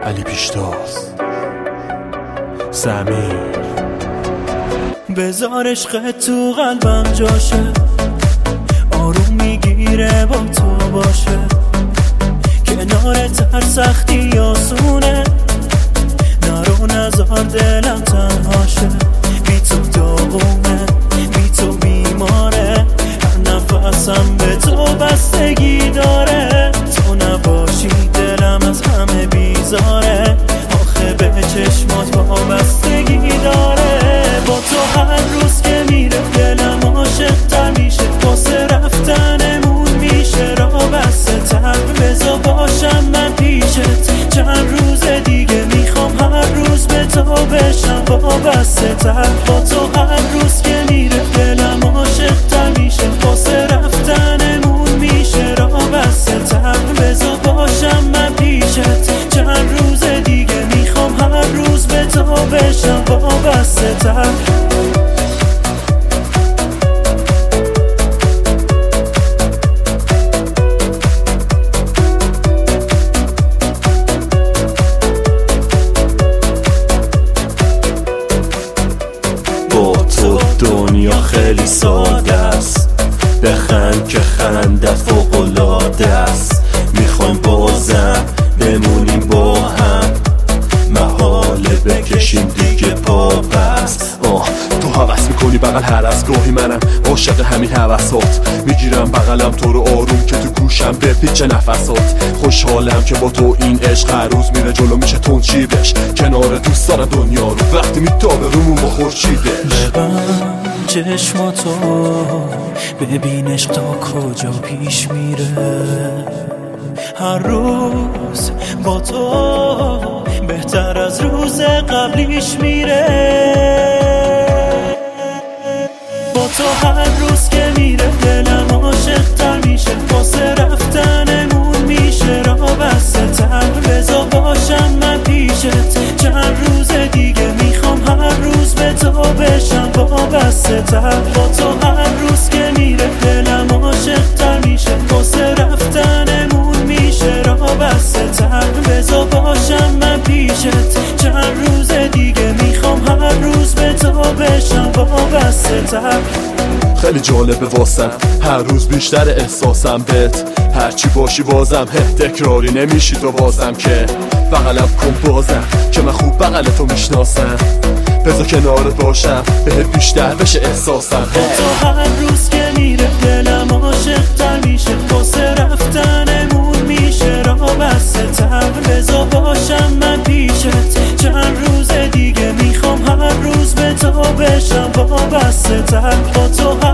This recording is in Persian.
علی پیشتاز زمین. بذار عشقت تو قلبم جاشه، آروم میگیره با تو باشه، کنارت هر سختی آسونه، نرو نزار دلم تنهاشه، بی تو داغونه، بی تو بیماره، هر نفسم به تو بستگی داره، تو نباشی دلم از همه بیزاره، آخه به چشمات وابستگی داره، با تو هر روز که میره دلم عاشق تر میشه، واسه رفتنمون میشه راه بسته تر، بذار باشم من پیشت چند روز دیگه، میخوام هر روز به تو بشم وابسته تر، با تو هر روز که میره دلم عاشق تر میشه، واسه رفتنمون میشه راه بسته تر، بذار باشم من پیشت چند روز دیگه، میخوام هر روز به تو بشم وابسته تر. با تو دنیا خیلی ساده است، بخند که خنده فوق‌العاده است، میخوایم بازم بمونیم با هم، محاله بکشیم دیگه پا پس. تو حوث میکنی بغل هر از گاهی منم عاشق همین حوثات، میگیرم بغلم تو رو آروم که تو گوشم بپیچه نفسات، خوشحالم که با تو این عشق هر روز میره جلو میشه تنچیبش، کنار دوست دارم دنیا رو وقتی میتابه رومون با خورشیدش. ببند چشماتو ببینش تا کجا پیش میره، هر روز با تو بهتر از روز قبلیش میره، با تو هر روز که میره دلم عاشق تر میشه، واسه رفتنمون میشه راه بسته تر، بذار باشم من پیشت چند روز دیگه، میخوام هر روز به تو بشم وابسته تر، با تو هر روز که میره دلم عاشق تر میشه، واسه رفتنمون میشه راه بسته تر، بذار باشم من پیشت چند روز دیگه، میخوام هر روز به تو بشم وابسته تر. خیلی جالبه واسم هر روز بیشتر احساسم بهت، هرچی باشی بازم تکراری نمیشی تو بازم، که بغلم کن بازم که من خوب بغل تو میشناسم، بذار کنارت باشم بهت بیشتر بشه احساسم. با تو هر روز که میره دلم عاشق تر میشه، واسه رفتنمون میشه راه بسته تر، بذار باشم من پیشت چند روز دیگه، میخوام هر روز به تو بشم وابسته تر، با تو